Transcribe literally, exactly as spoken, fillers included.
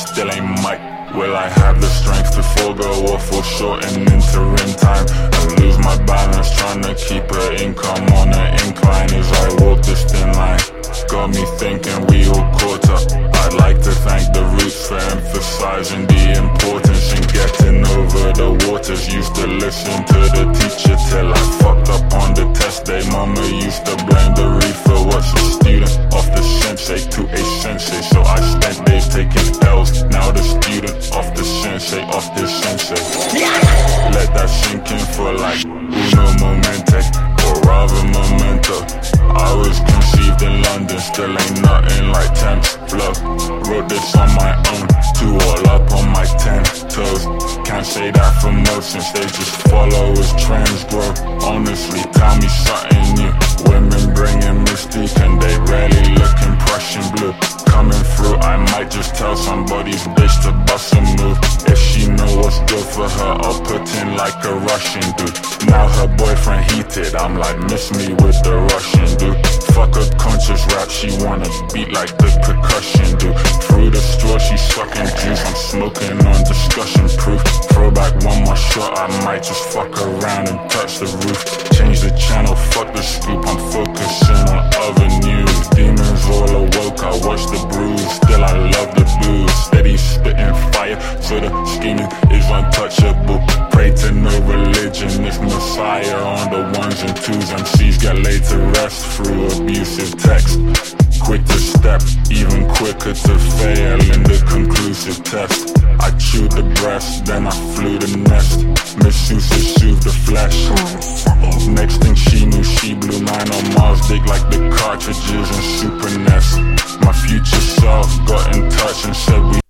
still ain't Mike. Will I have the strength to forego or fall short in interim time and lose my balance, trying to keep her income on an incline as I walk this thin line? Got me thinking we all caught up. I'd like to thank the roots for emphasizing the importance in getting over the waters. Used to listen to the teacher till I fucked up on the test day. Mama used to blame the reefer. What's a student off the sensei to a sensei? So I spent days taking L's. Now the student off the sensei, off the sensei. Let that sink in for like uno momente, or rather memento. I was conceived in London, still ain't nothing like temps flow. Wrote this on my own, two all up on my ten toes. Can't say that for most since they just follow as trends grow. Honestly, tell me something new. Women bringing mystique and they rarely look impression blue. Coming through, I might just tell somebody's bitch to bust a move. If she know what's good for her, I'll put in like a Russian dude. Now her boyfriend heated, I'm like, miss me with the Russian dude. Fuck a conscious rap, she wanna beat like the percussion dude. Through the straw, she sucking juice, I'm smoking on discussion proof. Throwback one more shot, I might just fuck around and touch the roof. Change the channel, fuck the scoop, I'm focusing on other news. Demons all awoke, I watch the bruise, still I love the blues. Steady spitting fire, so the scheming is untouchable. Pray to no religion, it's Messiah on the ones and twos. M Cs get laid to rest through abusive text. Quick to step, even quicker to fail in the conclusive test. I chewed the breast, then I flew the nest. Misuse to soothe the flesh. Next thing she knew, she blew nine on Mars, dig like the cartridges in Super N E S. My future self got in touch and said we